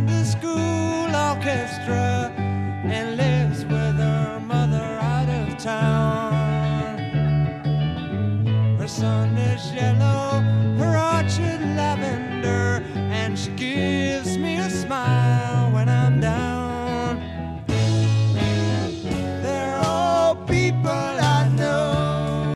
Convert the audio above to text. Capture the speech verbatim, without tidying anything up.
Sunday school orchestra and lives with her mother out of town. Her sun is yellow, her orchard lavender, and she gives